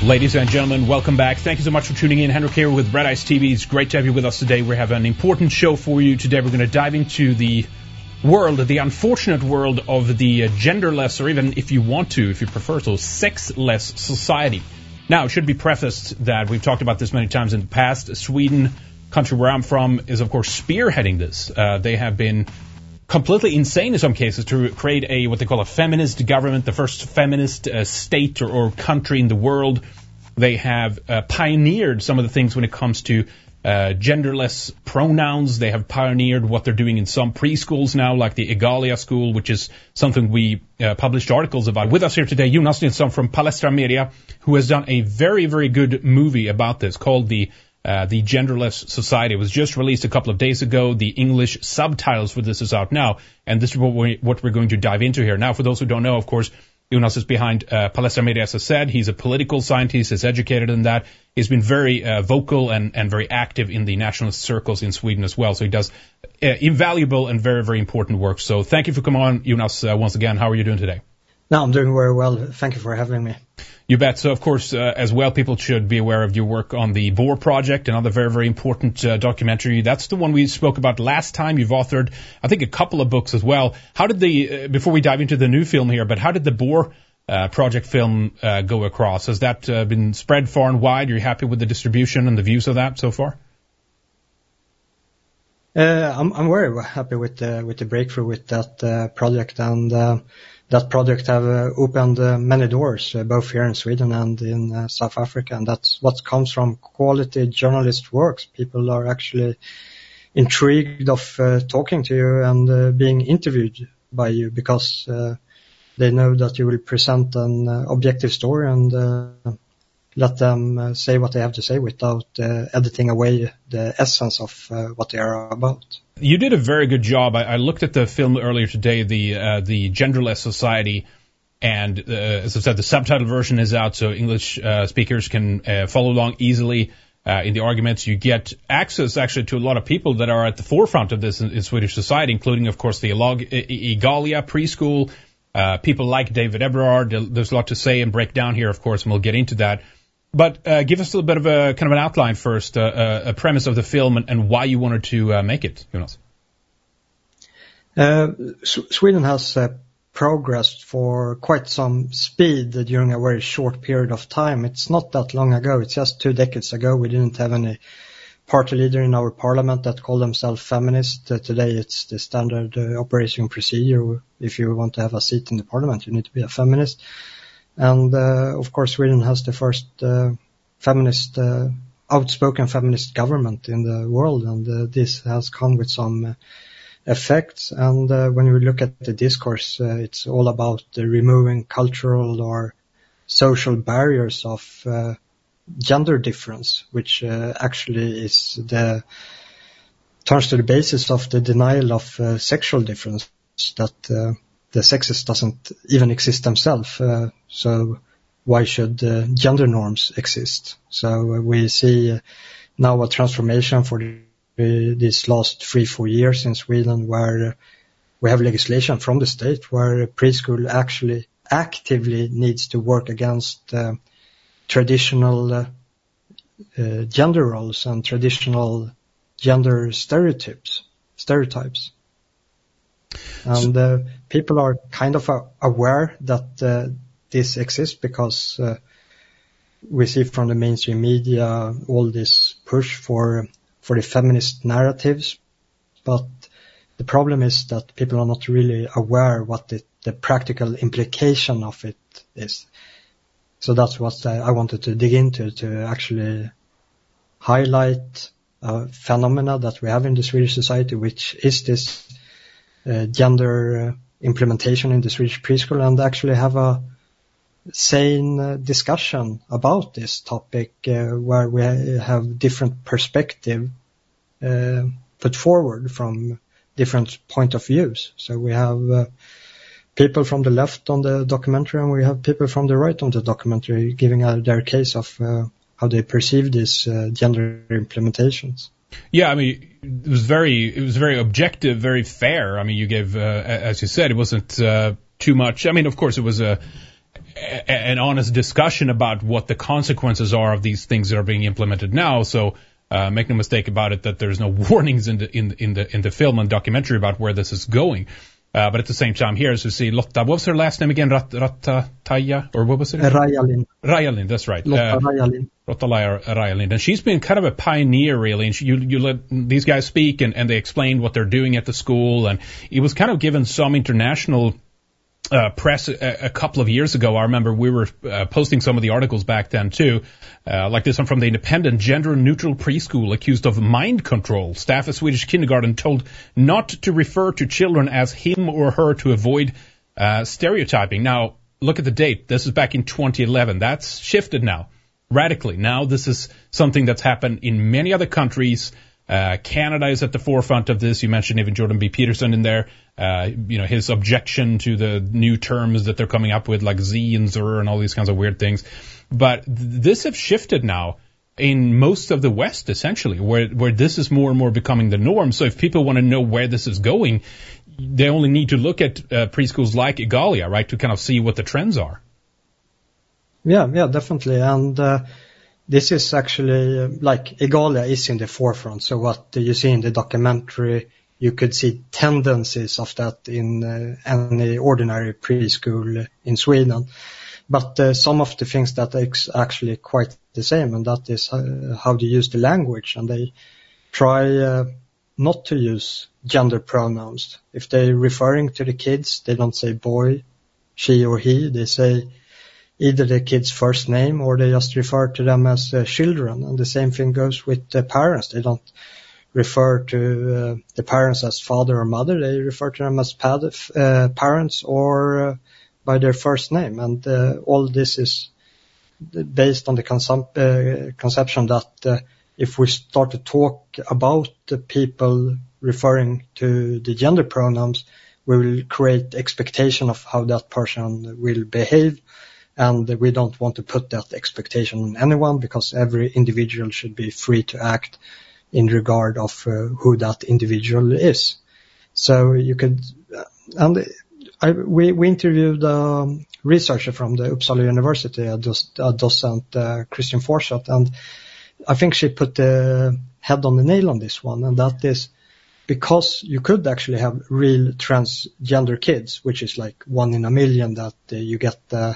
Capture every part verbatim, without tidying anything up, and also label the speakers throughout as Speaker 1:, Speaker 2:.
Speaker 1: Ladies and gentlemen, welcome back. Thank you so much for tuning in. Henrik here with Red Ice T V. It's great to have you with us today. We have an important show for you today. We're going to dive into the world, the unfortunate world of the genderless, or even if you want to, if you prefer so, sexless society. Now, it should be prefaced that we've talked about this many times in the past. Sweden, country where I'm from, is of course spearheading this. Uh, they have been completely insane in some cases to create a what they call a feminist government, the first feminist uh, state or, or country in the world. They have uh, pioneered some of the things when it comes to uh, genderless pronouns. They have pioneered what they're doing in some preschools now, like the Egalia school, which is something we uh, published articles about. With us here today, Jonas Nilsson from Palestra Media, who has done a very, very good movie about this called the Uh, the Genderless Society. It was just released a couple of days ago. The English subtitles for this is out now, and this is what, we, what we're going to dive into here. Now, for those who don't know, of course, Jonas is behind uh, Palestra Media, as I said. He's a political scientist. He's educated in that. He's been very uh, vocal and, and very active in the nationalist circles in Sweden as well. So he does uh, invaluable and very, very important work. So thank you for coming on, Jonas, uh, once again. How are you doing today?
Speaker 2: No, I'm doing very well. Thank you for having me.
Speaker 1: You bet. So, of course, uh, as well, people should be aware of your work on the Boar Project, another very, very important uh, documentary. That's the one we spoke about last time. You've authored, I think, a couple of books as well. How did the, uh, before we dive into the new film here, but how did the Boar uh, Project film uh, go across? Has that uh, been spread far and wide? Are you happy with the distribution and the views of that so far?
Speaker 2: Uh, I'm, I'm very happy with the, with the breakthrough with that uh, project, and uh, that project have uh, opened uh, many doors, uh, both here in Sweden and in uh, South Africa, and that's what comes from quality journalist works. People are actually intrigued of uh, talking to you and uh, being interviewed by you because uh, they know that you will present an uh, objective story and uh, let them uh, say what they have to say without uh, editing away the essence of uh, what they are about.
Speaker 1: You did a very good job. I, I looked at the film earlier today, the uh, the Genderless Society, and uh, as I said, the subtitle version is out, so English uh, speakers can uh, follow along easily uh, in the arguments. You get access actually to a lot of people that are at the forefront of this in, in Swedish society, including, of course, the Egalia preschool, uh, people like David Eberhard. There's a lot to say and break down here, of course, and we'll get into that. But uh, give us a little bit of a kind of an outline first, uh, uh, a premise of the film and, and why you wanted to uh, make it, Jonas.
Speaker 2: Uh, S- Sweden has uh, progressed for quite some speed during a very short period of time. It's not that long ago. It's just two decades ago. We didn't have any party leader in our parliament that called themselves feminist. Uh, today it's the standard uh, operating procedure. If you want to have a seat in the parliament, you need to be a feminist. And, uh, of course, Sweden has the first uh, feminist, uh, outspoken feminist government in the world, and uh, this has come with some uh, effects. And uh, when we look at the discourse, uh, it's all about uh, removing cultural or social barriers of uh, gender difference, which uh, actually is the turns to the basis of the denial of uh, sexual difference, that uh, the sexes doesn't even exist themselves. Uh, so why should uh, gender norms exist? So uh, we see uh, now a transformation for the, uh, these last three, four years in Sweden, where uh, we have legislation from the state where preschool actually actively needs to work against uh, traditional uh, uh, gender roles and traditional gender stereotypes. Stereotypes. And uh, people are kind of uh, aware that uh, this exists because uh, we see from the mainstream media all this push for for the feminist narratives. But the problem is that people are not really aware what the, the practical implication of it is. So that's what I, I wanted to dig into, to actually highlight a phenomena that we have in the Swedish society, which is this Uh, gender uh, implementation in the Swedish preschool, and actually have a sane uh, discussion about this topic uh, where we have different perspective uh, put forward from different point of views. So we have uh, people from the left on the documentary, and we have people from the right on the documentary giving uh, their case of uh, how they perceive these uh, gender implementations.
Speaker 1: Yeah, I mean, it was very, it was very objective, very fair. I mean, you gave, uh, as you said, it wasn't uh, too much. I mean, of course, it was a, a, an honest discussion about what the consequences are of these things that are being implemented now. So uh, make no mistake about it that there's no warnings in the in in the in the film and documentary about where this is going. Uh, but at the same time, here as we see Lotta, what was her last name again? Rat, Ratataya, or what was it?
Speaker 2: Rajalin.
Speaker 1: Rajalin, that's right.
Speaker 2: Lotta uh, Rajalin.
Speaker 1: Lotta Rajalin. And she's been kind of a pioneer, really. And she, you, you let these guys speak, and, and they explained what they're doing at the school. And it was kind of given some international uh, press a, a couple of years ago. I remember we were uh, posting some of the articles back then, too. Uh, like this one from The Independent. Gender-neutral preschool accused of mind control. Staff at Swedish kindergarten told not to refer to children as him or her to avoid uh, stereotyping. Now, look at the date. This is back in twenty eleven. That's shifted now, radically. Now this is something that's happened in many other countries. Uh, Canada is at the forefront of this. You mentioned even Jordan B. Peterson in there. Uh, you know, his objection to the new terms that they're coming up with, like Z and Zer and all these kinds of weird things. But th- this has shifted now in most of the West, essentially, where where this is more and more becoming the norm. So if people want to know where this is going, they only need to look at uh, preschools like Igalia, right, to kind of see what the trends are.
Speaker 2: Yeah, yeah, definitely. And uh, this is actually, uh, like, Igalia is in the forefront. So what you see in the documentary, you could see tendencies of that in uh, any ordinary preschool in Sweden. But uh, some of the things that are actually quite the same, and that is uh, how they use the language. And they try uh, not to use gender pronouns. If they're referring to the kids, they don't say boy, she or he. They say either the kid's first name or they just refer to them as uh, children. And the same thing goes with the parents. They don't refer to uh, the parents as father or mother. They refer to them as pad- uh, parents or uh, by their first name. And uh, all this is based on the consum- uh, conception that uh, if we start to talk about the people referring to the gender pronouns, we will create expectation of how that person will behave. And we don't want to put that expectation on anyone, because every individual should be free to act in regard of uh, who that individual is. So you could, and I, we, we interviewed a um, researcher from the Uppsala University, a, doc, a docent, uh, Christian Forsett, and I think she put the head on the nail on this one, and that is because you could actually have real transgender kids, which is like one in a million that uh, you get uh,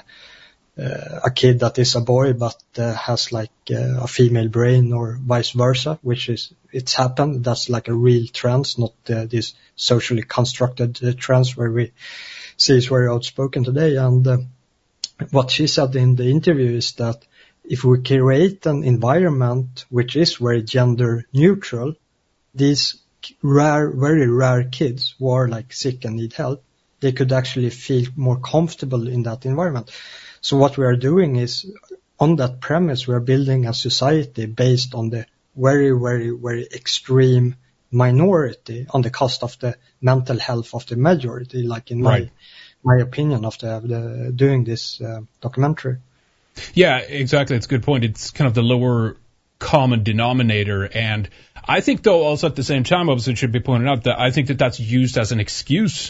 Speaker 2: uh, a kid that is a boy but uh, has like uh, a female brain or vice versa, which is, it's happened. That's like a real trans, not uh, this socially constructed uh, trans where we see is very outspoken today. And uh, what she said in the interview is that if we create an environment which is very gender neutral, these rare, very rare kids who are like sick and need help, they could actually feel more comfortable in that environment. So what we are doing is, on that premise, we are building a society based on the very, very, very extreme minority on the cost of the mental health of the majority, like in
Speaker 1: right.
Speaker 2: my my opinion of the, the doing this uh, documentary.
Speaker 1: Yeah, exactly. It's a good point. It's kind of the lower common denominator. And I think, though, also at the same time, obviously it should be pointed out that I think that that's used as an excuse,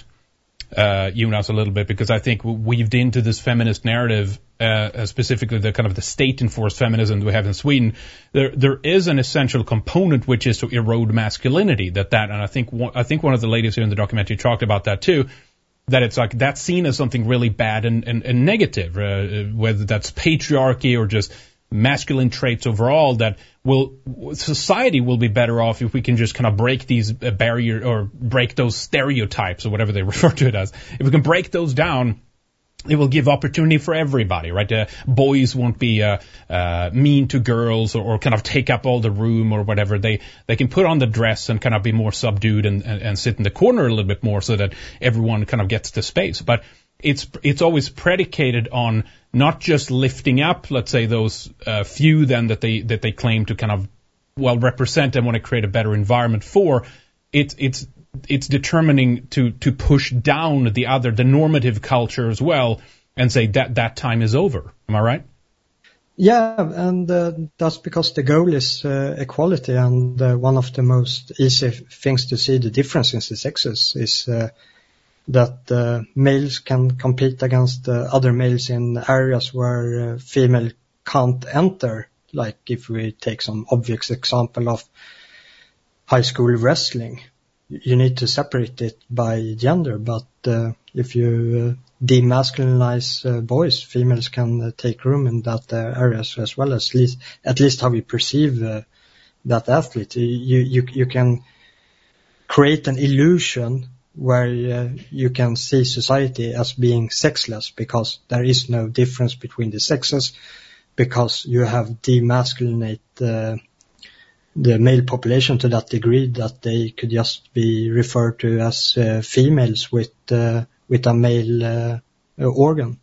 Speaker 1: uh, Jonas, a little bit, because I think weaved into this feminist narrative, uh, specifically the kind of the state-enforced feminism that we have in Sweden, there there is an essential component which is to erode masculinity. That that, and I think one, I think one of the ladies here in the documentary talked about that too. That it's like that's seen as something really bad and, and, and negative, uh, whether that's patriarchy or just masculine traits overall, that will society will be better off if we can just kind of break these uh, barrier or break those stereotypes or whatever they refer to it as. If we can break those down, it will give opportunity for everybody, right? Uh, boys won't be uh, uh, mean to girls or, or kind of take up all the room or whatever. They they can put on the dress and kind of be more subdued and, and, and sit in the corner a little bit more so that everyone kind of gets the space. But it's it's always predicated on not just lifting up, let's say, those uh, few then that they that they claim to kind of, well, represent and want to create a better environment for. It's it's it's determining to, to push down the other, the normative culture as well, and say that that time is over. Am I right?
Speaker 2: Yeah, and uh, that's because the goal is uh, equality, and uh, one of the most easy things to see the difference in the sexes is uh, that uh, males can compete against uh, other males in areas where uh, female can't enter. Like if we take some obvious example of high school wrestling, you need to separate it by gender, but uh, if you uh, demasculinize uh, boys, females can uh, take room in that uh, areas as well, as least, at least how we perceive uh, that athlete. You, you, you can create an illusion where uh, you can see society as being sexless because there is no difference between the sexes, because you have demasculinated uh, the male population to that degree that they could just be referred to as uh, females with uh, with a male uh, organ.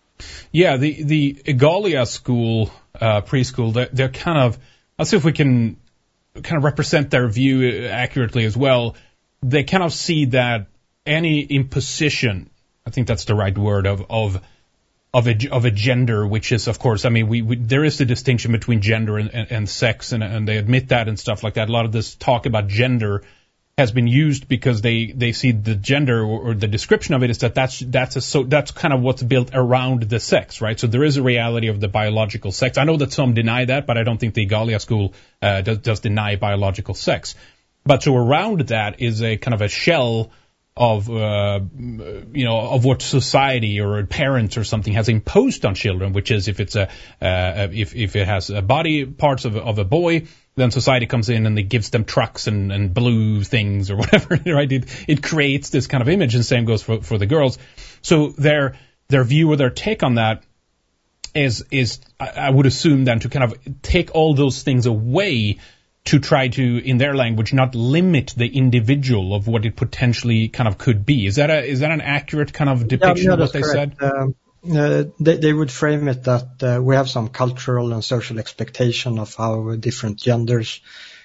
Speaker 1: Yeah, the the Igalia school, uh, preschool, they're, they're kind of, let's see if we can kind of represent their view accurately as well. They kind of see that any imposition, I think that's the right word, of of of a of a gender, which is, of course, I mean, we, we there is the distinction between gender and, and, and sex, and, and they admit that and stuff like that. A lot of this talk about gender has been used because they, they see the gender or, or the description of it is that that's that's a so that's kind of what's built around the sex, right? So there is a reality of the biological sex. I know that some deny that, but I don't think the Igalia school uh, does, does deny biological sex. But so around that is a kind of a shell of, uh, you know, of what society or parents or something has imposed on children, which is if it's a, uh, if, if it has a body parts of, of a boy, then society comes in and it gives them trucks and, and blue things or whatever, right? It, it creates this kind of image, and same goes for, for the girls. So their, their view or their take on that is, is, I would assume then to kind of take all those things away to try to, in their language, not limit the individual of what it potentially kind of could be. Is that a is that an accurate kind of depiction yeah, yeah, of what they correct. said?
Speaker 2: Um, uh, they, they would frame it that uh, we have some cultural and social expectation of how different genders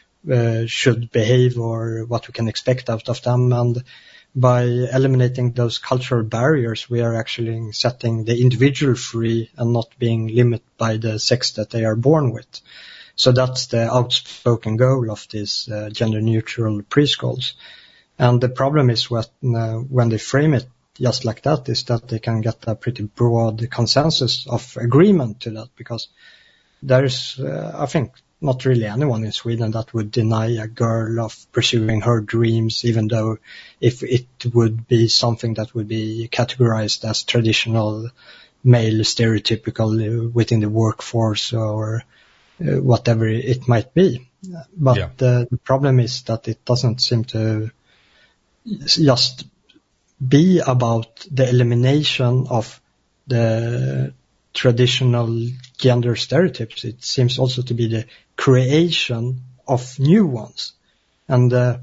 Speaker 2: uh, should behave or what we can expect out of them, and by eliminating those cultural barriers, we are actually setting the individual free and not being limited by the sex that they are born with. So that's the outspoken goal of these uh, gender-neutral preschools. And the problem is what, uh, when they frame it just like that is that they can get a pretty broad consensus of agreement to that, because there's, uh, I think, not really anyone in Sweden that would deny a girl of pursuing her dreams, even though if it would be something that would be categorized as traditional male stereotypical within the workforce or Uh, whatever it might be. But yeah. uh, the problem is that it doesn't seem to just be about the elimination of the traditional gender stereotypes. It seems also to be the creation of new ones. And uh,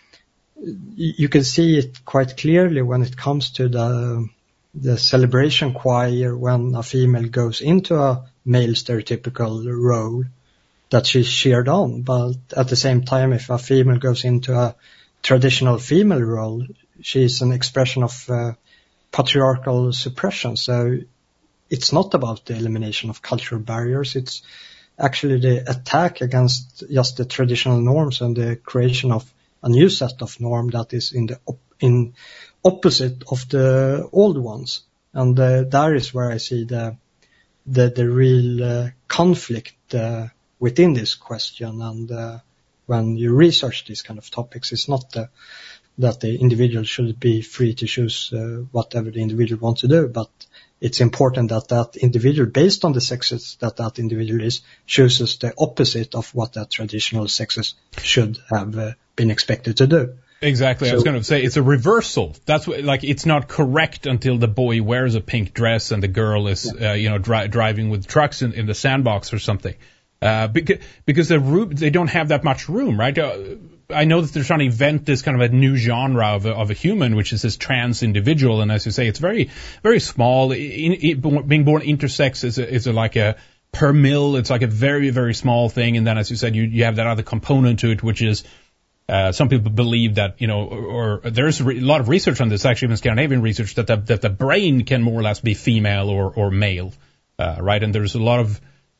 Speaker 2: you can see it quite clearly when it comes to the the celebration choir, when a female goes into a male stereotypical role that she's cheered on. But at the same time, if a female goes into a traditional female role, she's an expression of uh, patriarchal suppression. So it's not about the elimination of cultural barriers. It's actually the attack against just the traditional norms and the creation of a new set of norm that is in the op- in opposite of the old ones. And uh, that is where I see the the, the real uh, conflict uh, within this question. And uh, when you research these kind of topics, it's not the, that the individual should be free to choose uh, whatever the individual wants to do, but it's important that that individual, based on the sexes that that individual is, chooses the opposite of what that traditional sexes should have uh, been expected to do.
Speaker 1: Exactly. So, I was going to say it's a reversal. That's what, like, it's not correct until the boy wears a pink dress and the girl is, yeah. uh, you know, dri- driving with trucks in, in the sandbox or something. Uh, because, because the room, they don't have that much room, right? Uh, I know that they're trying to invent this kind of a new genre of a, of a human, which is this trans individual. And as you say, it's very, very small. In, in, being born intersex is a, is a, like a per mil. It's like a very, very small thing. And then, as you said, you, you have that other component to it, which is, Uh, some people believe that, you know, or, or there's a, re- a lot of research on this, actually, even Scandinavian research, that the, that the brain can more or less be female or, or male, uh, right? And there's a lot of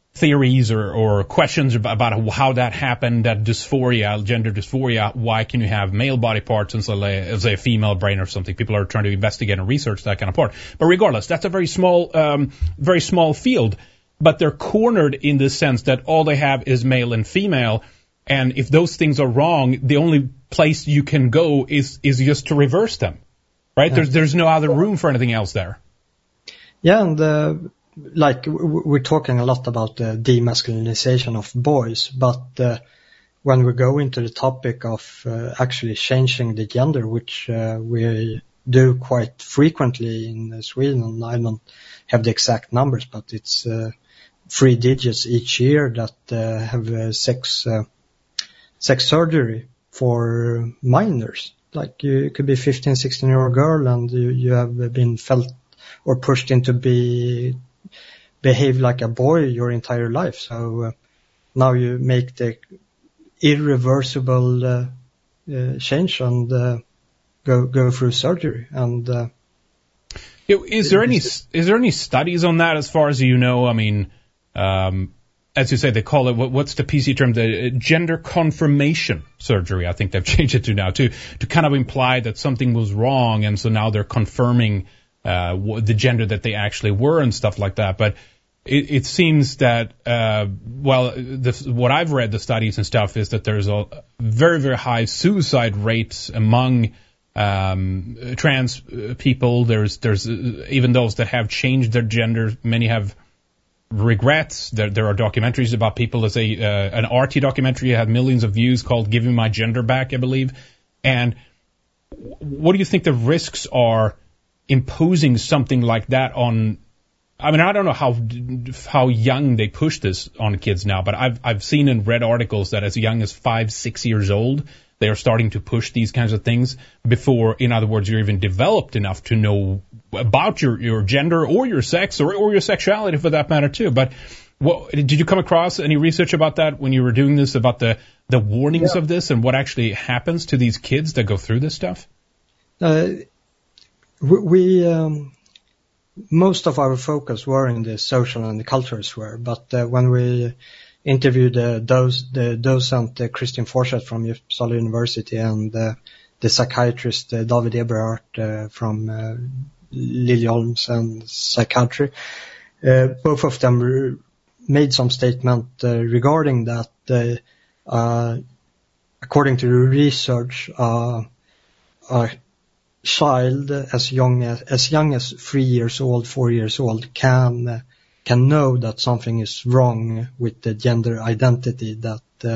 Speaker 1: theories or, or questions about, about how that happened, that dysphoria, gender dysphoria. Why can you have male body parts and so, say, a female brain or something? People are trying to investigate and research that kind of part. But regardless, that's a very small, um, very small field. But they're cornered in the sense that all they have is male and female. And if those things are wrong, the only place you can go is, is just to reverse them, right? Yeah. There's, there's no other room for anything else there.
Speaker 2: Yeah, and uh, like we're talking a lot about the demasculinization of boys, but uh, when we go into the topic of uh, actually changing the gender, which uh, we do quite frequently in Sweden, I don't have the exact numbers, but it's uh, three digits each year that uh, have uh, sex uh, sex surgery for minors. Like you, you could be fifteen, sixteen year old girl and you, you have been felt or pushed into be behave like a boy your entire life. So uh, now you make the irreversible uh, uh, change and uh, go go through surgery. And uh,
Speaker 1: is there any is there any studies on that as far as you know? I mean, um, as you say, they call it what, what's the P C term? The gender confirmation surgery. I think they've changed it to now to to kind of imply that something was wrong, and so now they're confirming Uh, the gender that they actually were and stuff like that. But it, it seems that, uh, well, the, what I've read, the studies and stuff, is that there's a very, very high suicide rates among um, trans people. There's, there's even those that have changed their gender. Many have regrets. There, there are documentaries about people. There's a, uh, an R T documentary had millions of views called "Give Me My Gender Back," I believe. And what do you think the risks are imposing something like that on? I mean, I don't know how how young they push this on kids now, but I've I've seen and read articles that as young as five, six years old, they are starting to push these kinds of things before, in other words, you're even developed enough to know about your, your gender or your sex or, or your sexuality for that matter too. But what, did you come across any research about that when you were doing this, about the, the warnings yeah. of this and what actually happens to these kids that go through this stuff?
Speaker 2: Uh, We, um, most of our focus were in the social and the cultural sphere, but uh, when we interviewed uh, those, the docent uh, Christian Forseth from Uppsala University and uh, the psychiatrist uh, David Eberhardt uh, from uh, Liljeholms and Psychiatry, uh, both of them re- made some statement uh, regarding that. Uh, uh, according to the research, uh, uh, child as young as as young as three years old, four years old can uh, can know that something is wrong with the gender identity that uh,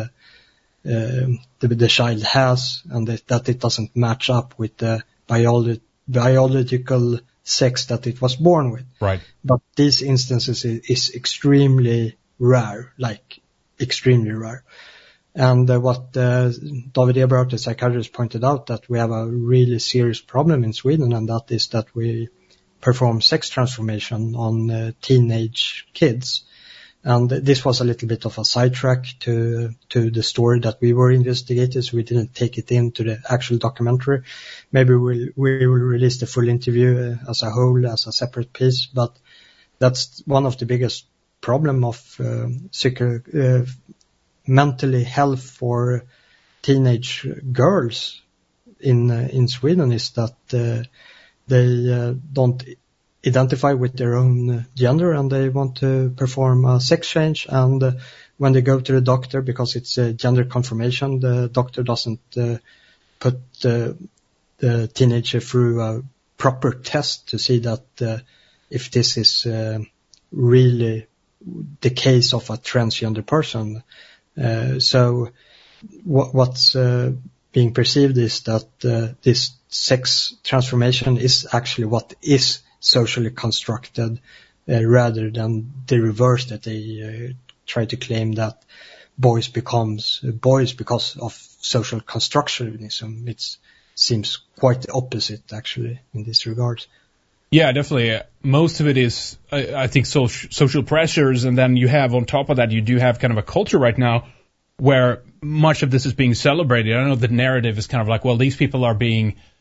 Speaker 2: uh, the, the child has, and that, that it doesn't match up with the biolo- biological sex that it was born with.
Speaker 1: Right.
Speaker 2: But these instances is, is extremely rare, like extremely rare. And uh, what uh, David Eberhardt, the psychiatrist, pointed out, that we have a really serious problem in Sweden, and that is that we perform sex transformation on uh, teenage kids. And this was a little bit of a sidetrack to to the story that we were investigating, so we didn't take it into the actual documentary. Maybe we'll, we will release the full interview uh, as a whole, as a separate piece, but that's one of the biggest problem of uh, psycho, uh, mentally health for teenage girls in uh, in Sweden is that uh, they uh, don't identify with their own gender, and they want to perform a sex change. And uh, when they go to the doctor, because it's a gender confirmation, the doctor doesn't uh, put uh, the teenager through a proper test to see that uh, if this is uh, really the case of a transgender person. Uh, so what, what's uh, being perceived is that uh, this sex transformation is actually what is socially constructed, uh, rather than the reverse, that they uh, try to claim that boys becomes boys because of social constructionism. It seems quite the opposite, actually, in this regard.
Speaker 1: Yeah, definitely. Most of it is, I, I think, so, social pressures, and then you have, on top of that, you do have kind of a culture right now where much of this is being celebrated. I don't know, the narrative is kind of like, well, these people are being, uh,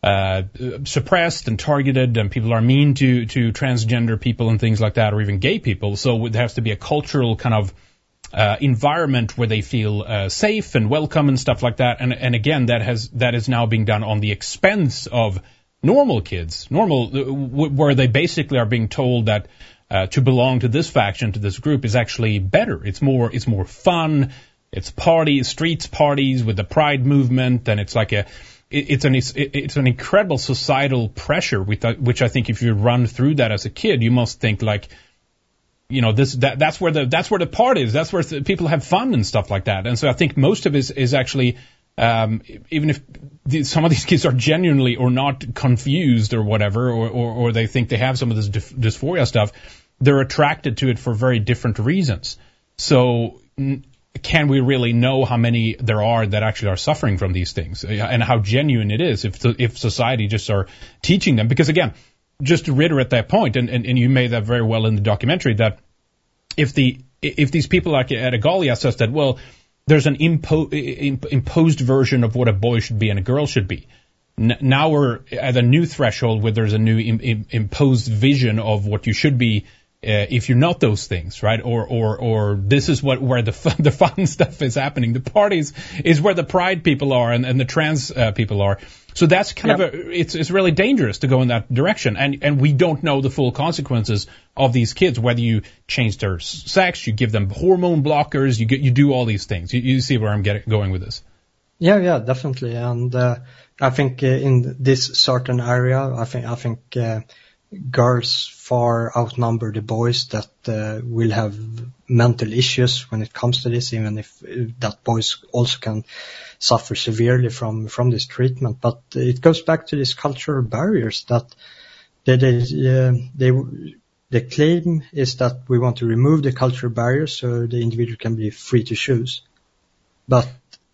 Speaker 1: uh, suppressed and targeted, and people are mean to, to transgender people and things like that, or even gay people. So there has to be a cultural kind of uh, environment where they feel uh, safe and welcome and stuff like that. And, and again, that has that is now being done on the expense of normal kids, normal, w- where they basically are being told that uh, to belong to this faction, to this group, is actually better. It's more, it's more fun. It's parties, streets parties with the pride movement, and it's like a, it, it's an it's an incredible societal pressure, which I think if you run through that as a kid, you must think like, you know, this that that's where the that's where the part is. That's where the, people have fun and stuff like that. And so I think most of it is, is actually, um, even if the, some of these kids are genuinely or not confused or whatever, or or, or they think they have some of this dys- dysphoria stuff, they're attracted to it for very different reasons. So. N- Can we really know how many there are that actually are suffering from these things, and how genuine it is if if society just are teaching them? Because again, just to reiterate that point, and, and, and you made that very well in the documentary, that if the if these people like at Igalia says that, well, there's an impo, imposed version of what a boy should be and a girl should be. N- now we're at a new threshold where there's a new im, im, imposed vision of what you should be. Uh, if you're not those things, right? Or, or, or this is what, where the fun, the fun stuff is happening. The parties is where the pride people are and, and the trans uh, people are. So that's kind yep. of a, it's, it's really dangerous to go in that direction. And, and we don't know the full consequences of these kids, whether you change their sex, you give them hormone blockers, you get, you do all these things. You, you see where I'm getting, going with this.
Speaker 2: Yeah, yeah, definitely. And, uh, I think uh, in this certain area, I think, I think, uh, girls far outnumber the boys that uh, will have mental issues when it comes to this, even if uh, that boys also can suffer severely from, from this treatment. But it goes back to these cultural barriers that they, they, uh, they, the claim is that we want to remove the cultural barriers so the individual can be free to choose. But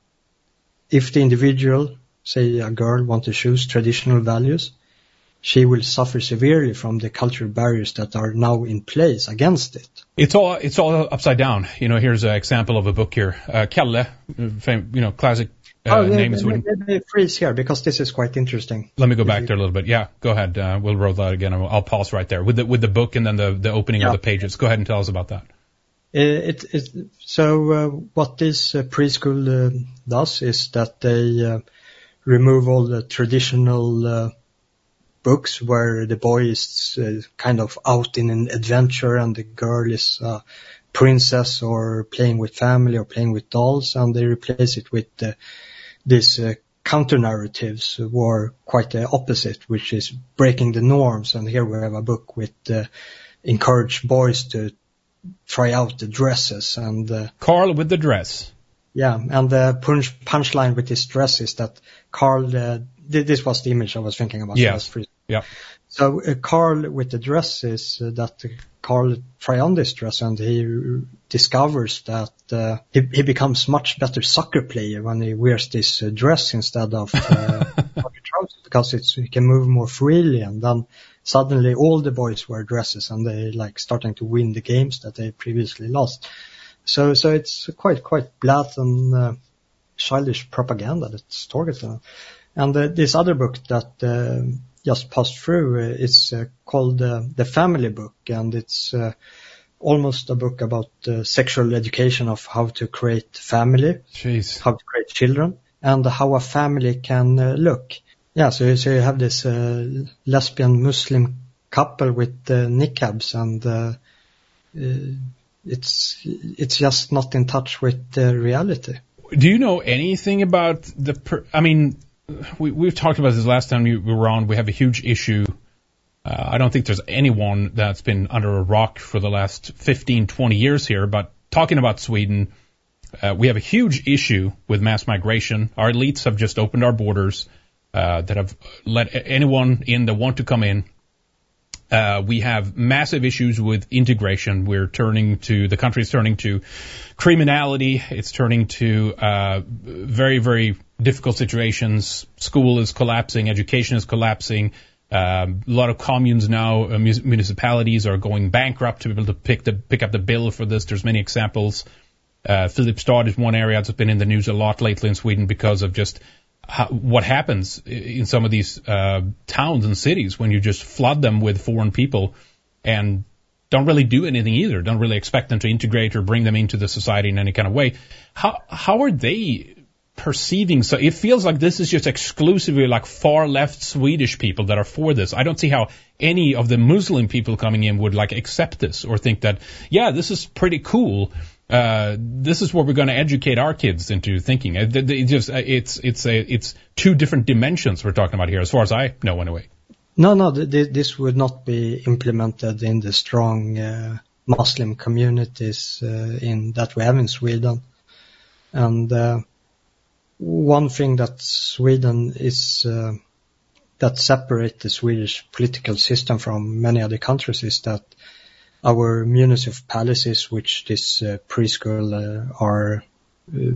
Speaker 2: if the individual, say a girl, wants to choose traditional values, she will suffer severely from the cultural barriers that are now in place against it.
Speaker 1: It's all it's all upside down. You know, here's an example of a book here. Uh, Kalle, fam- you know, classic uh,
Speaker 2: oh,
Speaker 1: name.
Speaker 2: Let me, let me freeze here because this is quite interesting.
Speaker 1: Let me go back there a little bit. Yeah, go ahead. Uh, we'll roll that again. I'll pause right there with the with the book and then the the opening yeah. of the pages. Go ahead and tell us about that.
Speaker 2: It, it, so uh, what this uh, preschool uh, does is that they uh, remove all the traditional uh, books where the boy is uh, kind of out in an adventure and the girl is a princess or playing with family or playing with dolls, and they replace it with uh, these uh, counter narratives who are quite the opposite, which is breaking the norms. And here we have a book with uh, encourage boys to try out the dresses. And uh,
Speaker 1: Carl with the dress.
Speaker 2: Yeah, and the punch punchline with this dress is that Carl, uh, this was the image I was thinking about.
Speaker 1: Yeah.
Speaker 2: So
Speaker 1: Yeah.
Speaker 2: So uh, Carl with the dress is uh, that uh, Carl try on this dress and he r- discovers that uh, he, he becomes much better soccer player when he wears this uh, dress instead of uh, trousers, because it's, he can move more freely. And then suddenly all the boys wear dresses and they like starting to win the games that they previously lost. So so it's quite quite blatant uh, childish propaganda that's targeted. And uh, this other book that uh, just passed through, uh, it's uh, called uh, The Family Book, and it's uh, almost a book about uh, sexual education of how to create family,
Speaker 1: Jeez.
Speaker 2: how to create children, and how a family can uh, look. Yeah, so, so you have this uh, lesbian Muslim couple with uh, niqabs, and uh, uh, it's it's just not in touch with uh, reality.
Speaker 1: Do you know anything about the? Per- I mean. We, we've talked about this last time you were on. We have a huge issue. Uh, I don't think there's anyone that's been under a rock for the last fifteen, twenty years here, but talking about Sweden, uh, we have a huge issue with mass migration. Our elites have just opened our borders, uh, that have let anyone in that want to come in. Uh, we have massive issues with integration. We're turning to, the country's turning to criminality. It's turning to, uh, very, very difficult situations. School is collapsing. Education is collapsing. Um, a lot of communes now, uh, municipalities are going bankrupt to be able to pick the, pick up the bill for this. There's many examples. Uh, Filipstad is one area that's been in the news a lot lately in Sweden because of just how, what happens in some of these uh, towns and cities when you just flood them with foreign people and don't really do anything either, don't really expect them to integrate or bring them into the society in any kind of way. How how are they perceiving? So it feels like this is just exclusively like far left Swedish people that are for this. I don't see how any of the Muslim people coming in would like accept this or think that, yeah, this is pretty cool. Uh, this is what we're going to educate our kids into thinking. It, it just it's it's a it's two different dimensions we're talking about here, as far as I know, anyway.
Speaker 2: No, no, th- th- this would not be implemented in the strong uh, Muslim communities uh, in that we have in Sweden. And uh, one thing that Sweden is uh, that separates the Swedish political system from many other countries is that our municipalities, which this uh, preschool uh, are uh,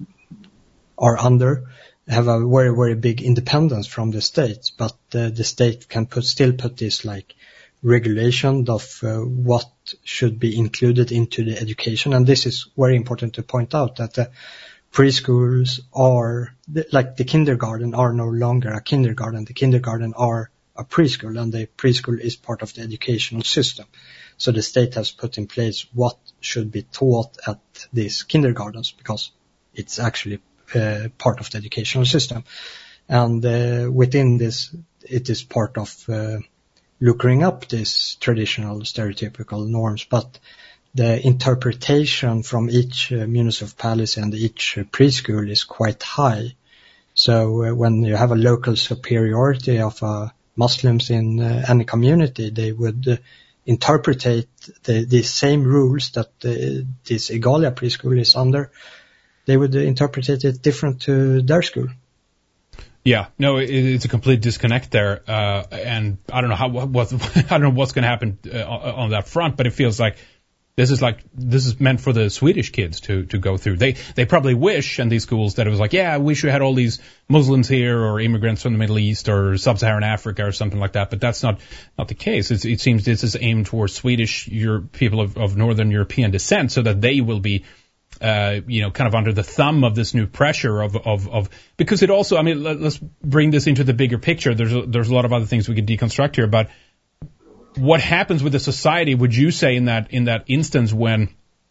Speaker 2: are under, have a very, very big independence from the state, but uh, the state can put, still put this like regulation of uh, what should be included into the education. And this is very important to point out, that the preschools are, like the kindergarten are no longer a kindergarten. The kindergarten are a preschool, and the preschool is part of the educational system. So the state has put in place what should be taught at these kindergartens, because it's actually uh, part of the educational system. And uh, within this, it is part of uh, looking up these traditional stereotypical norms. But the interpretation from each uh, municipality and each uh, preschool is quite high. So uh, when you have a local superiority of uh, Muslims in uh, any community, they would uh, interpret the, the same rules that uh, this Igalia preschool is under. They would uh, interpret it different to their school.
Speaker 1: Yeah, no, it, it's a complete disconnect there, uh, and I don't know how what I don't know what's going to happen uh, on that front, but it feels like this is like this is meant for the Swedish kids to to go through. They they probably wish in these schools that it was like, yeah, I wish we had all these Muslims here or immigrants from the Middle East or sub-Saharan Africa or something like that. But that's not not the case. It's, it seems this is aimed towards Swedish Euro- people of, of Northern European descent, so that they will be, uh, you know, kind of under the thumb of this new pressure of of of because it also, I mean, let, let's bring this into the bigger picture. There's a, there's a lot of other things we could deconstruct here, but what happens with the society, would you say, in that in that instance when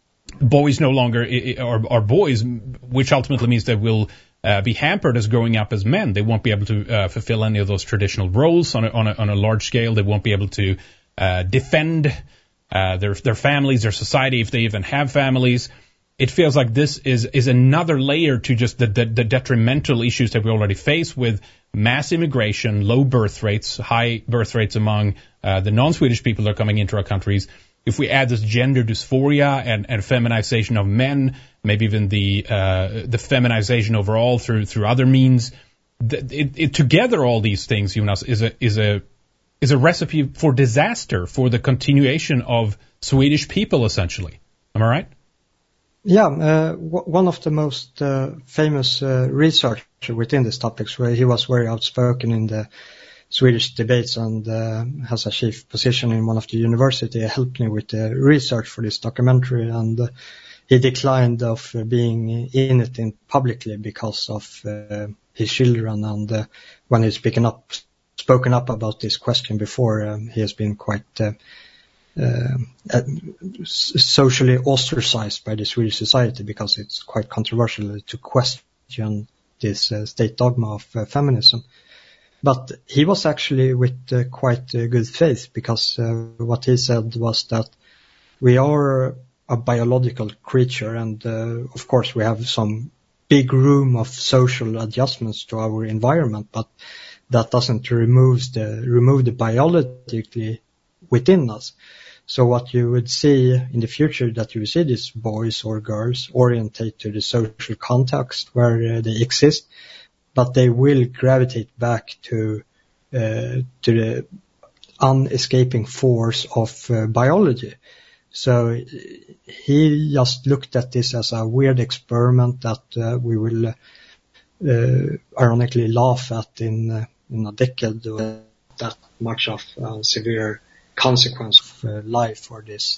Speaker 1: boys no longer are, are boys, which ultimately means they will uh, be hampered as growing up as men. They won't be able to uh, fulfill any of those traditional roles on a, on a, on a large scale. They won't be able to uh, defend uh, their their families, their society, if they even have families. It feels like this is is another layer to just the, the, the detrimental issues that we already face with mass immigration, low birth rates, high birth rates among uh, the non-Swedish people that are coming into our countries. If we add this gender dysphoria and, and feminization of men, maybe even the uh, the feminization overall through through other means, th- it, it, together all these things, Jonas, is a is a is a recipe for disaster for the continuation of Swedish people, essentially. Am I right?
Speaker 2: Yeah, uh, w- one of the most uh, famous uh, researchers within these topics, where he was very outspoken in the Swedish debates and uh, has a chief position in one of the university, helped me with the research for this documentary, and uh, he declined of uh, being in it in publicly because of uh, his children. And uh, when he's speaking up, spoken up about this question before, um, he has been quite uh, Uh, socially ostracized by the Swedish society, because it's quite controversial to question this uh, state dogma of uh, feminism. But he was actually with uh, quite uh, good faith, because uh, what he said was that we are a biological creature, and uh, of course we have some big room of social adjustments to our environment, but that doesn't remove the remove the biologically within us. So what you would see in the future, that you would see these boys or girls orientate to the social context where uh, they exist, but they will gravitate back to uh, to the unescaping force of uh, biology. So he just looked at this as a weird experiment that uh, we will uh, ironically laugh at in uh, in a decade, that much of uh, severe consequence of uh, life for this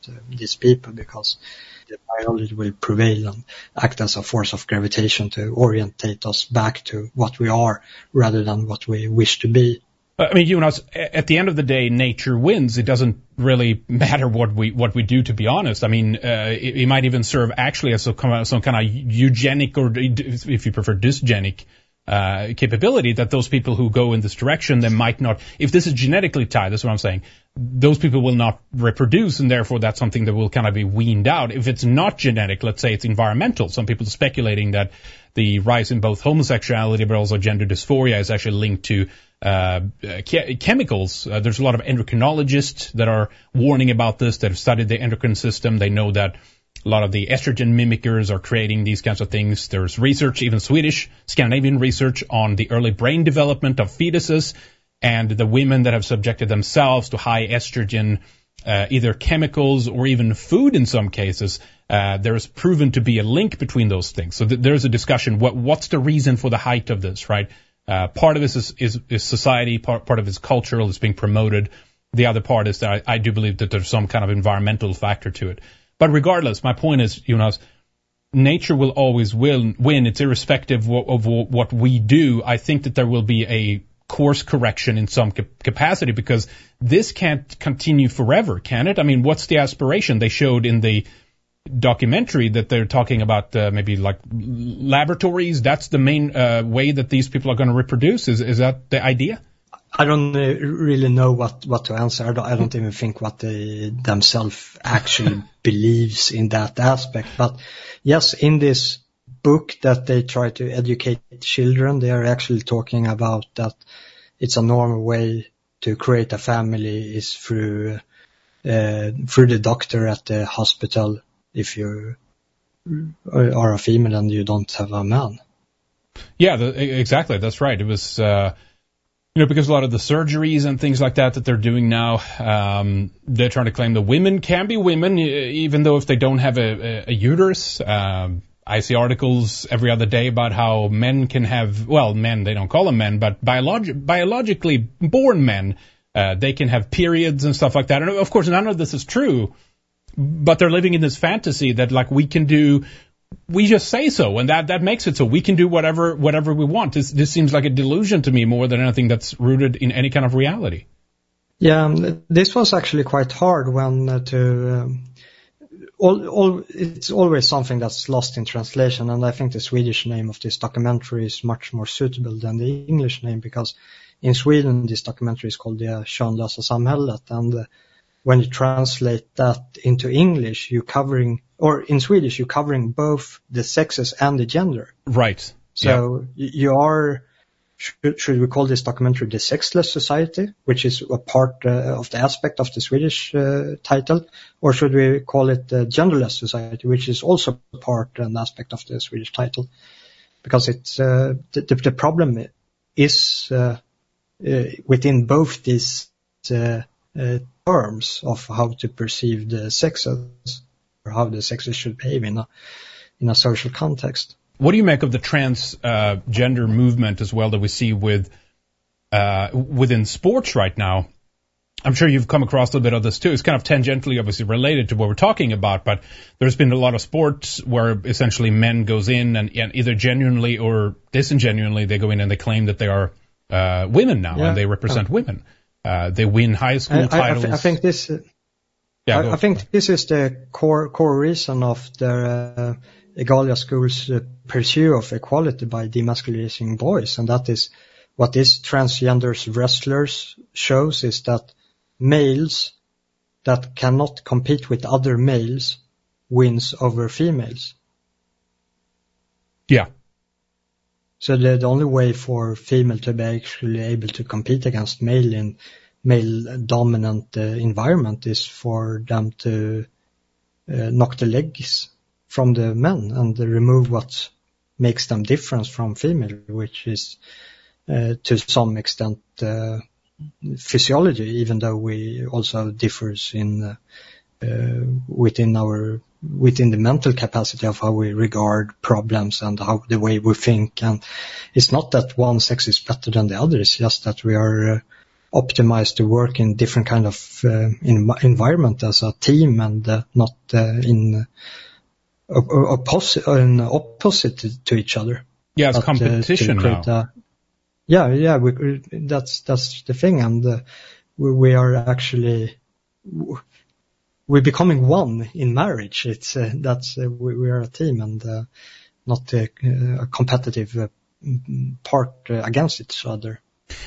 Speaker 2: uh, these people, because the biology will prevail and act as a force of gravitation to orientate us back to what we are rather than what we wish to be.
Speaker 1: I mean, you know, at the end of the day, nature wins. It doesn't really matter what we what we do, to be honest. I mean, uh, it, it might even serve actually as some, some kind of eugenic, or if you prefer, dysgenic uh, capability, that those people who go in this direction, they might not, if this is genetically tied, that's what I'm saying, those people will not reproduce, and therefore that's something that will kind of be weaned out. If it's not genetic, let's say it's environmental, some people are speculating that the rise in both homosexuality but also gender dysphoria is actually linked to uh, ke- chemicals. Uh, there's a lot of endocrinologists that are warning about this, that have studied the endocrine system. They know that a lot of the estrogen mimickers are creating these kinds of things. There's research, even Swedish, Scandinavian research, on the early brain development of fetuses, and the women that have subjected themselves to high estrogen, uh, either chemicals or even food in some cases. Uh, there's proven to be a link between those things. So th- there's a discussion. What, what's the reason for the height of this, right? Uh, part of this is, is, is society, part, part of it is cultural, it's being promoted. The other part is that I, I do believe that there's some kind of environmental factor to it. But regardless, my point is, you know, nature will always win. win. It's irrespective of, of what we do. I think that there will be a course correction in some capacity, because this can't continue forever, can it? I mean, what's the aspiration? They showed in the documentary that they're talking about uh, maybe like laboratories. That's the main uh, way that these people are going to reproduce. Is is that the idea?
Speaker 2: I don't uh, really know what, what to answer. I don't, I don't even think what they themselves actually believes in that aspect. But yes, in this book that they try to educate children, they are actually talking about that it's a normal way to create a family is through uh, through the doctor at the hospital if you are a female and you don't have a man.
Speaker 1: Yeah, the, exactly. That's right. It was, uh, you know, because a lot of the surgeries and things like that that they're doing now, um, they're trying to claim that women can be women, even though if they don't have a, a, a uterus. Um, I see articles every other day about how men can have, well, men, they don't call them men, but biologi- biologically born men, uh, they can have periods and stuff like that. And of course, none of this is true, but they're living in this fantasy that like we can do, we just say so, and that, that makes it so we can do whatever, whatever we want. This, this seems like a delusion to me more than anything that's rooted in any kind of reality.
Speaker 2: Yeah, this was actually quite hard when uh, to, um, all, all, it's always something that's lost in translation, and I think the Swedish name of this documentary is much more suitable than the English name, because in Sweden this documentary is called the Könlösa samhället, and uh, when you translate that into English, you're covering, or in Swedish, you're covering both the sexes and the gender.
Speaker 1: Right.
Speaker 2: So yeah. you are, should, should we call this documentary The Sexless Society, which is a part uh, of the aspect of the Swedish uh, title, or should we call it the Genderless Society, which is also a part and aspect of the Swedish title? Because it's, uh, the, the problem is uh, uh, within both these uh, uh, terms of how to perceive the sexes, or how the sexes should behave in a in a social context.
Speaker 1: What do you make of the transgender uh, movement as well that we see with uh, within sports right now? I'm sure you've come across a little bit of this too. It's kind of tangentially, obviously, related to what we're talking about, but there's been a lot of sports where essentially men goes in and, and either genuinely or disingenuinely they go in and they claim that they are uh, women now yeah. and they represent oh. women. Uh, they win high school
Speaker 2: I,
Speaker 1: titles.
Speaker 2: I, I think this. Uh, yeah, I, I think this is the core core reason of the uh, Egalia schools' uh, pursuit of equality by demasculizing boys, and that is what this transgender wrestlers shows is that males that cannot compete with other males wins over females.
Speaker 1: Yeah.
Speaker 2: So the, the only way for female to be actually able to compete against male in male dominant uh, environment is for them to uh, knock the legs from the men and remove what makes them different from female, which is uh, to some extent uh, physiology, even though we also differs in uh, uh, within our within the mental capacity of how we regard problems and how the way we think. And it's not that one sex is better than the other, it's just that we are uh, optimize the work in different kind of uh, in, environment as a team and uh, not uh, in uh, opposite, in opposite to, to each other.
Speaker 1: Yeah, it's
Speaker 2: but,
Speaker 1: competition
Speaker 2: uh, now. A, yeah, yeah, we, that's that's the thing, and uh, we, we are actually we're becoming one in marriage. It's uh, that's uh, we, we are a team and uh, not a, a competitive uh, part uh, against each other.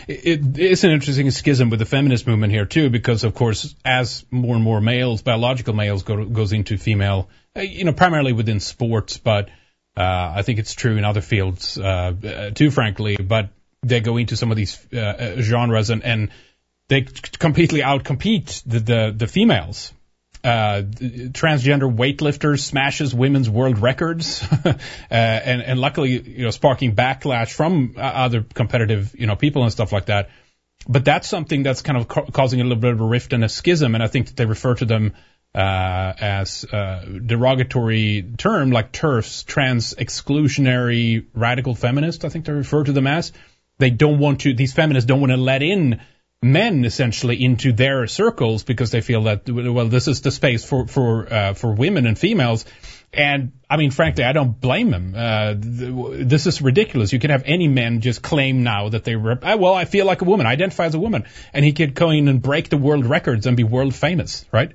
Speaker 1: It is an interesting schism with the feminist movement here too, because of course, as more and more males, biological males, go goes into female, you know, primarily within sports, but uh, I think it's true in other fields uh, too, frankly. But they go into some of these uh, genres and, and they completely outcompete the the, the females. Uh, transgender weightlifters smashes women's world records, uh, and, and luckily, you know, sparking backlash from uh, other competitive, you know, people and stuff like that. But that's something that's kind of ca- causing a little bit of a rift and a schism, and I think that they refer to them uh, as uh, derogatory term, like TERFs, trans exclusionary radical feminist. I think they refer to them as. They don't want to. These feminists don't want to let in men essentially into their circles because they feel that, well, this is the space for for uh, for women and females. And I mean, frankly, I don't blame them. Uh, th- this is ridiculous. You can have any man just claim now that they rep- well, I feel like a woman, I identify as a woman, and he could go in and break the world records and be world famous, right?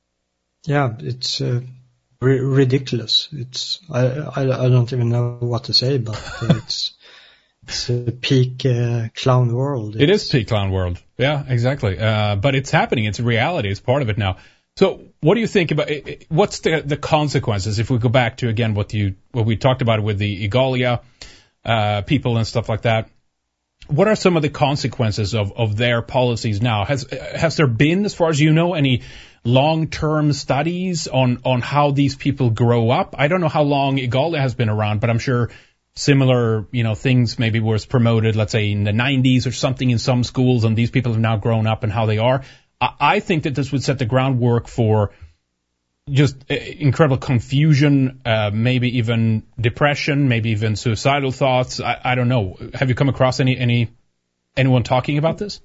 Speaker 2: Yeah, it's uh, r- ridiculous. It's I, I I don't even know what to say, but it's. It's a peak uh, clown world. It's...
Speaker 1: It is peak clown world. Yeah, exactly. Uh, but it's happening. It's a reality. It's part of it now. So what do you think about it? What's the, the consequences if we go back to, again, what you what we talked about with the Igalia uh, people and stuff like that? What are some of the consequences of, of their policies now? Has has there been, as far as you know, any long-term studies on, on how these people grow up? I don't know how long Igalia has been around, but I'm sure similar, you know, things maybe was promoted, let's say in the nineties or something in some schools, and these people have now grown up and how they are. I, I think that this would set the groundwork for just uh, incredible confusion, uh, maybe even depression, maybe even suicidal thoughts. I, I don't know. Have you come across any, any, anyone talking about this?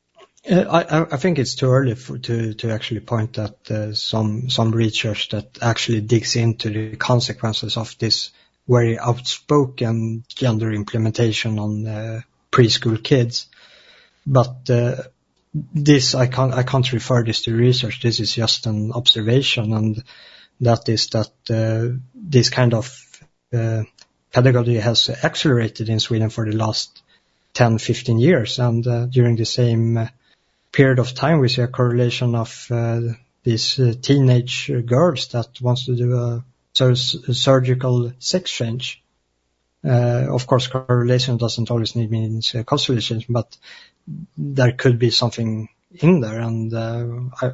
Speaker 2: Uh, I, I think it's too early for, to, to actually point at uh, some, some research that actually digs into the consequences of this very outspoken gender implementation on uh, preschool kids. But uh, this, I can't, I can't refer this to research. This is just an observation, and that is that uh, this kind of uh, pedagogy has accelerated in Sweden for the last ten, fifteen years. And uh, during the same uh, period of time, we see a correlation of uh, these uh, teenage girls that wants to do a So surgical sex change. Uh, of course, correlation doesn't always need means uh, causation, but there could be something in there, and uh, I,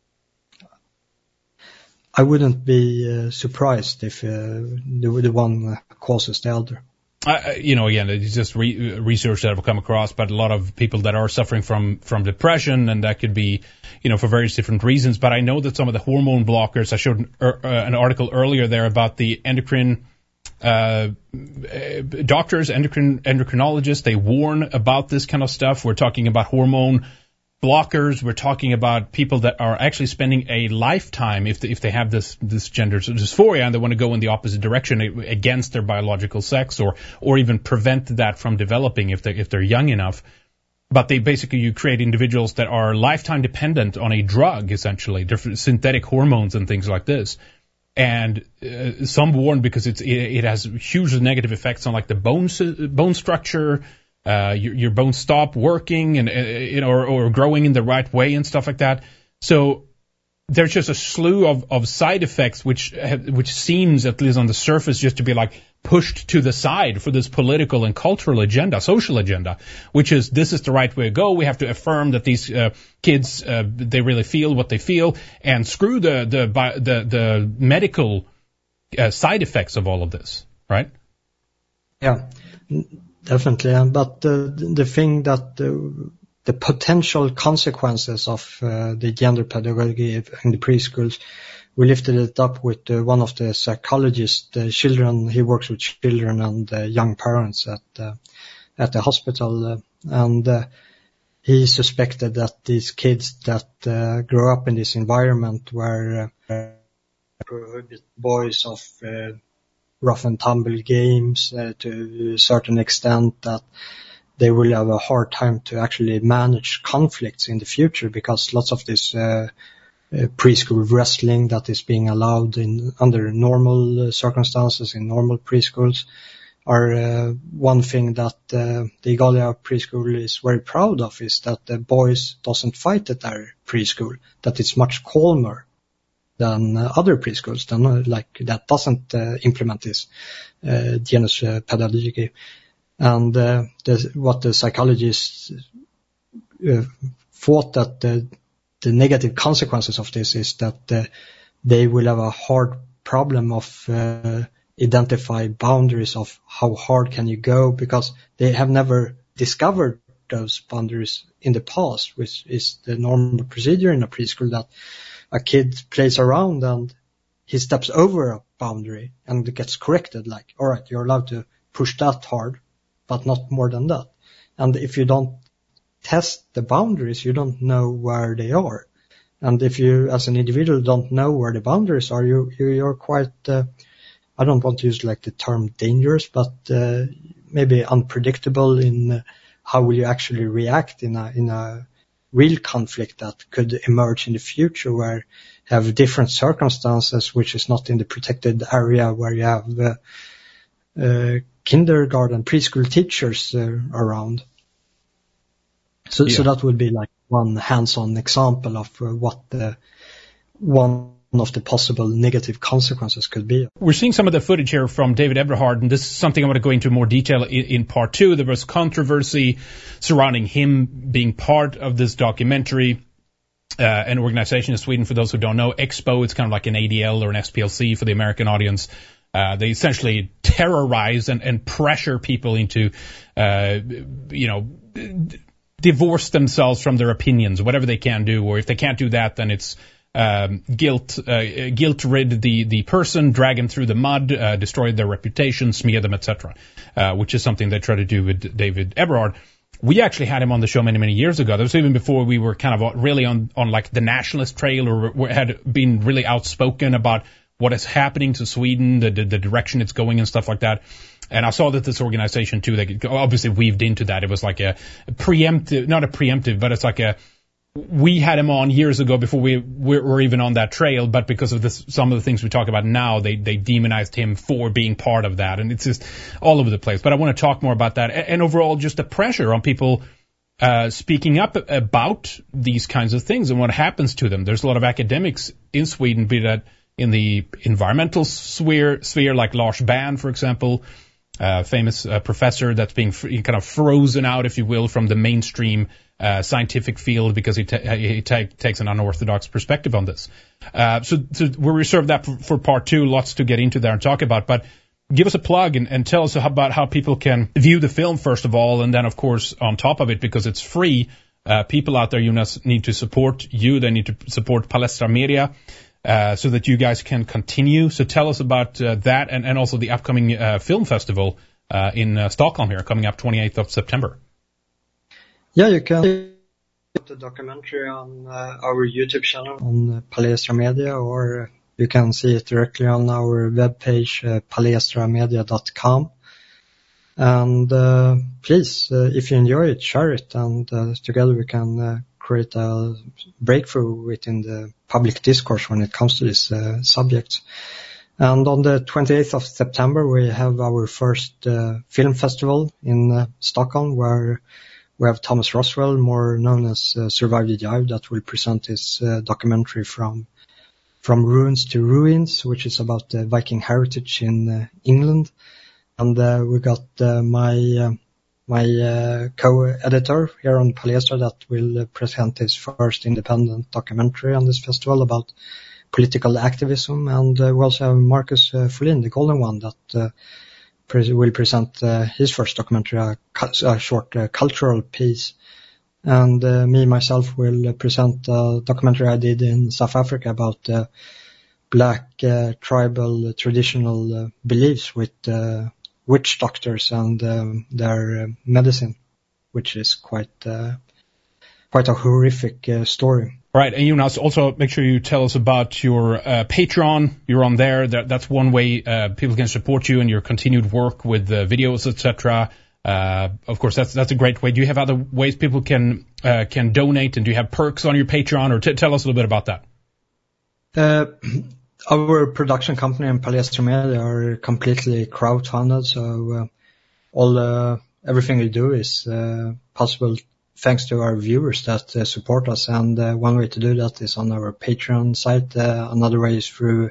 Speaker 2: I wouldn't be uh, surprised if uh, the, the one causes the other.
Speaker 1: Uh, you know, again, it's just re- research that I've come across, but a lot of people that are suffering from, from depression, and that could be, you know, for various different reasons. But I know that some of the hormone blockers, I showed uh, an article earlier there about the endocrine uh, doctors, endocrine endocrinologists. They warn about this kind of stuff. We're talking about hormone blockers. We're talking about people that are actually spending a lifetime, if they, if they have this this gender dysphoria and they want to go in the opposite direction against their biological sex, or or even prevent that from developing if they if they're young enough. But they basically, you create individuals that are lifetime dependent on a drug, essentially, different synthetic hormones and things like this. And uh, some warn because it's, it, it has huge negative effects on like the bone bone structure. Uh, your, your bones stop working and, uh, you know, or, or growing in the right way and stuff like that. So there's just a slew of, of side effects, which, have, which seems, at least on the surface, just to be like pushed to the side for this political and cultural agenda, social agenda, which is, this is the right way to go. We have to affirm that these, uh, kids, uh, they really feel what they feel, and screw the, the, the, the medical, uh, side effects of all of this, right?
Speaker 2: Yeah. Definitely, but uh, the thing that uh, the potential consequences of uh, the gender pedagogy in the preschools, we lifted it up with uh, one of the psychologists, uh, children. He works with children and uh, young parents at uh, at the hospital, uh, and uh, he suspected that these kids that uh, grow up in this environment where uh, prohibit boys of uh, rough and tumble games uh, to a certain extent, that they will have a hard time to actually manage conflicts in the future, because lots of this uh, uh, preschool wrestling that is being allowed in under normal uh, circumstances in normal preschools are uh, one thing that uh, the Igalia preschool is very proud of, is that the boys doesn't fight at their preschool, that it's much calmer than uh, other preschools, than uh, like that doesn't uh, implement this uh, genus uh, pedagogy. And uh, the, what the psychologists uh, thought that the, the negative consequences of this is that uh, they will have a hard problem of uh, identify boundaries of how hard can you go, because they have never discovered those boundaries in the past, which is the normal procedure in a preschool, that a kid plays around and he steps over a boundary and it gets corrected, like, all right, you're allowed to push that hard, but not more than that. And if you don't test the boundaries, you don't know where they are. And if you, as an individual, don't know where the boundaries are, you, you you're quite, uh, I don't want to use like the term dangerous, but uh, maybe unpredictable in uh, how will you actually react in a in a real conflict that could emerge in the future, where you have different circumstances, which is not in the protected area, where you have uh, uh, kindergarten, preschool teachers uh, around. So, yeah. so that would be like one hands-on example of uh, what the one of the possible negative consequences could be.
Speaker 1: We're seeing some of the footage here from David Eberhard, and this is something I want to go into more detail in, in part two. There was controversy surrounding him being part of this documentary. Uh, an organization in Sweden, for those who don't know, Expo, it's kind of like an A D L or an S P L C for the American audience. Uh, they essentially terrorize and, and pressure people into, uh, you know, d- divorce themselves from their opinions, whatever they can do. Or if they can't do that, then it's Um, guilt, uh, guilt rid the, the person, drag them through the mud, uh, destroy their reputation, smear them, et cetera, uh, which is something they try to do with David Eberhard. We actually had him on the show many, many years ago. That was even before we were kind of really on, on like the nationalist trail, or had been really outspoken about what is happening to Sweden, the, the, the direction it's going and stuff like that. And I saw that this organization too, they obviously weaved into that. It was like a preemptive, not a preemptive, but it's like a, we had him on years ago before we were even on that trail, but because of this, some of the things we talk about now, they, they demonized him for being part of that. And it's just all over the place. But I want to talk more about that. And overall, just the pressure on people uh, speaking up about these kinds of things and what happens to them. There's a lot of academics in Sweden, be that in the environmental sphere, sphere like Lars Bern, for example, uh, famous uh, professor that's being f- kind of frozen out, if you will, from the mainstream Uh, scientific field because he, ta- he ta- takes an unorthodox perspective on this. Uh, so, so we'll reserve that for, for part two. Lots to get into there and talk about. But give us a plug and, and tell us about how people can view the film, first of all, and then, of course, on top of it, because it's free, uh, people out there, you need to support you. They need to support Palestra Media uh, so that you guys can continue. So tell us about uh, that and, and also the upcoming uh, film festival uh, in uh, Stockholm here, coming up twenty-eighth of September.
Speaker 2: Yeah, you can see the documentary on uh, our YouTube channel on uh, Palestra Media, or uh, you can see it directly on our webpage, uh, palestra media dot com. And uh, please, uh, if you enjoy it, share it, and uh, together we can uh, create a breakthrough within the public discourse when it comes to these uh, subjects. And on the twenty-eighth of September, we have our first uh, film festival in uh, Stockholm, where we have Thomas Roswell, more known as uh, Survive the Jive, that will present his uh, documentary from from ruins to ruins, which is about the Viking heritage in uh, England. And uh, we got uh, my uh, my uh, co-editor here on Palestra that will uh, present his first independent documentary on this festival about political activism. And uh, we also have Marcus uh, Folin, the Golden One, that uh, will present uh, his first documentary, a, a short uh, cultural piece. And uh, me, myself, will uh, present a documentary I did in South Africa about uh, black uh, tribal uh, traditional uh, beliefs with uh, witch doctors and um, their uh, medicine, which is quite uh, quite a horrific uh, story.
Speaker 1: Right, and Jonas, also make sure you tell us about your uh, Patreon. You're on there. That, that's one way uh, people can support you and your continued work with uh, videos, et cetera. Uh, of course, that's that's a great way. Do you have other ways people can uh, can donate, and do you have perks on your Patreon? Or t- tell us a little bit about that.
Speaker 2: Uh, our production company and Palestra Media are completely crowdfunded, so uh, all uh, everything we do is uh, possible thanks to our viewers that uh, support us. And uh, one way to do that is on our Patreon site. Uh, another way is through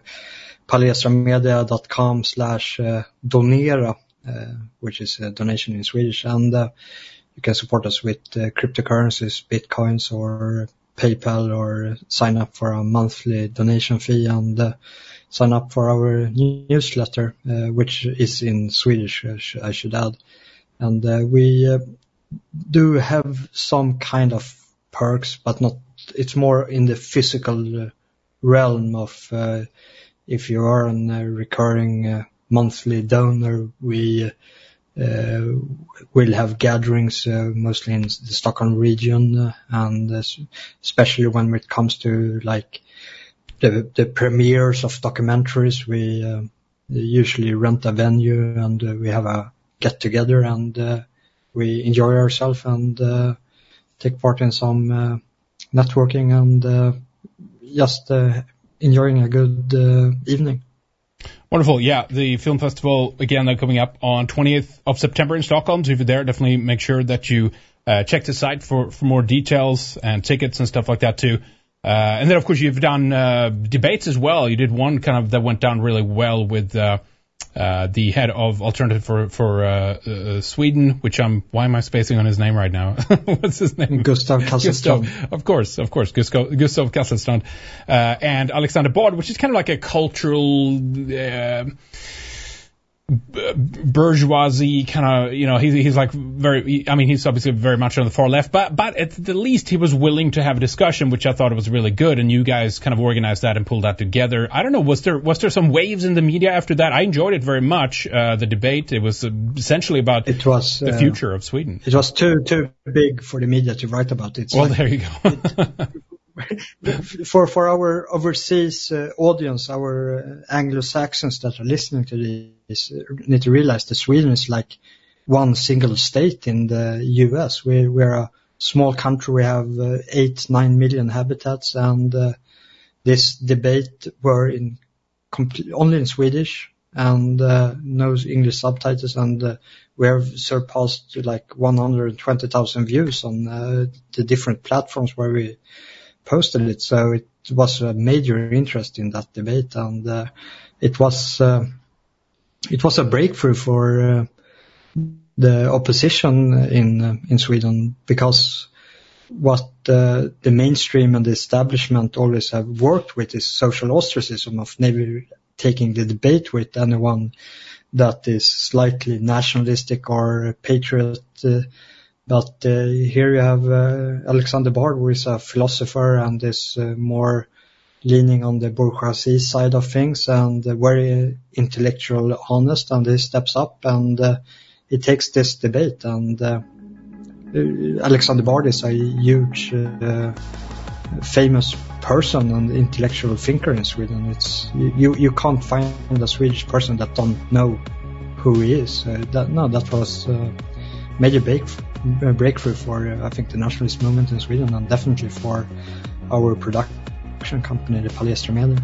Speaker 2: palestramedia.com slash donera, uh, which is a donation in Swedish. And uh, you can support us with uh, cryptocurrencies, bitcoins, or PayPal, or sign up for a monthly donation fee and uh, sign up for our newsletter, uh, which is in Swedish, I, sh- I should add. And uh, we uh, do have some kind of perks, but not, it's more in the physical uh, realm of uh, if you are a recurring uh, monthly donor, we uh, will have gatherings uh, mostly in the Stockholm region, uh, and uh, especially when it comes to like the, the premieres of documentaries, we uh, usually rent a venue and uh, we have a get together and uh, we enjoy ourselves and uh, take part in some uh, networking and uh, just uh, enjoying a good uh, evening.
Speaker 1: Wonderful. Yeah, the film festival, again, uh, coming up on twentieth of September in Stockholm. So if you're there, definitely make sure that you uh, check the site for, for more details and tickets and stuff like that too. Uh, and then, of course, you've done uh, debates as well. You did one kind of that went down really well with uh, uh, the head of Alternative for for uh, uh, Sweden, which I'm, why am I spacing on his name right now? What's his name?
Speaker 2: Gustav Kasselstrand.
Speaker 1: Gustav, of course, of course, Gustav, Gustav Kasselstrand. Uh, and Alexander Bard, which is kind of like a cultural uh, bourgeoisie kind of, you know, he's, he's like very, I mean, he's obviously very much on the far left, but, but at the least he was willing to have a discussion, which I thought was really good. And you guys kind of organized that and pulled that together. I don't know, was there, was there some waves in the media after that? I enjoyed it very much, uh, the debate. It was uh, essentially about
Speaker 2: it was,
Speaker 1: the
Speaker 2: uh,
Speaker 1: future of Sweden.
Speaker 2: It was too, too big for the media to write about it.
Speaker 1: Well, like, there you go.
Speaker 2: it, for for our overseas uh, audience, our uh, Anglo-Saxons that are listening to this uh, need to realize that Sweden is like one single state in the U S. We we're a small country. We have uh, eight nine million habitats, and uh, this debate were in complete, only in Swedish and uh, no English subtitles, and uh, we have surpassed like one hundred twenty thousand views on uh, the different platforms where we posted it. So it was a major interest in that debate, and uh, it was uh, it was a breakthrough for uh, the opposition in uh, in Sweden, because what uh, the mainstream and the establishment always have worked with is social ostracism, of never taking the debate with anyone that is slightly nationalistic or patriot. Uh, But uh, here you have uh, Alexander Bard, who is a philosopher and is uh, more leaning on the bourgeoisie side of things, and uh, very intellectual, honest, and he steps up and uh, he takes this debate. And uh, Alexander Bard is a huge, uh, famous person and intellectual thinker in Sweden. It's you you can't find a Swedish person that don't know who he is. Uh, that, no, that was uh, major breakthrough. A breakthrough for uh, I think the nationalist movement in Sweden, and definitely for our production company, the Palestra Media.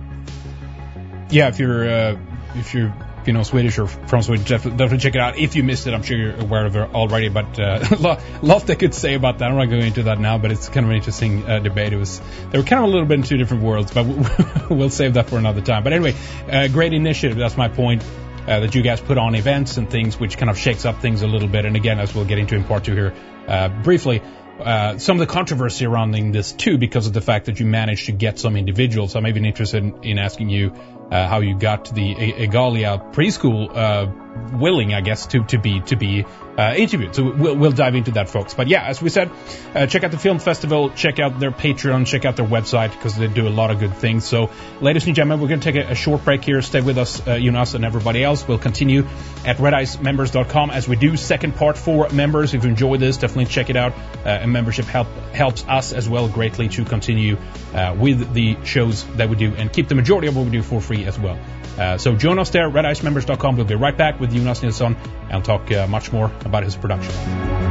Speaker 1: Yeah, if you're uh, if you're you know Swedish or from Sweden, definitely, definitely check it out. If you missed it, I'm sure you're aware of it already. But uh, lot they could say about that. I'm not going into that now, but it's kind of an interesting uh, debate. It was they were kind of a little bit in two different worlds, but we'll save that for another time. But anyway, uh, great initiative. That's my point. Uh, that you guys put on events and things, which kind of shakes up things a little bit. And again, as we'll get into in part two here uh, briefly, uh, some of the controversy surrounding this too, because of the fact that you managed to get some individuals. So I'm even interested in, in asking you uh, how you got the e- Egalia preschool uh, willing, I guess, to to be to be uh, interviewed. So we'll, we'll dive into that, folks. But yeah, as we said, uh, check out the film festival, check out their Patreon, check out their website, because they do a lot of good things. So, ladies and gentlemen, we're going to take a, a short break here. Stay with us, uh, Jonas and everybody else. We'll continue at red ice members dot com as we do second part for members. If you enjoy this, definitely check it out. Uh, and membership help helps us as well greatly to continue uh, with the shows that we do and keep the majority of what we do for free as well. Uh, so join us there, red ice members dot com. We'll be right back with Jonas Nilsson and talk uh, much more about his production.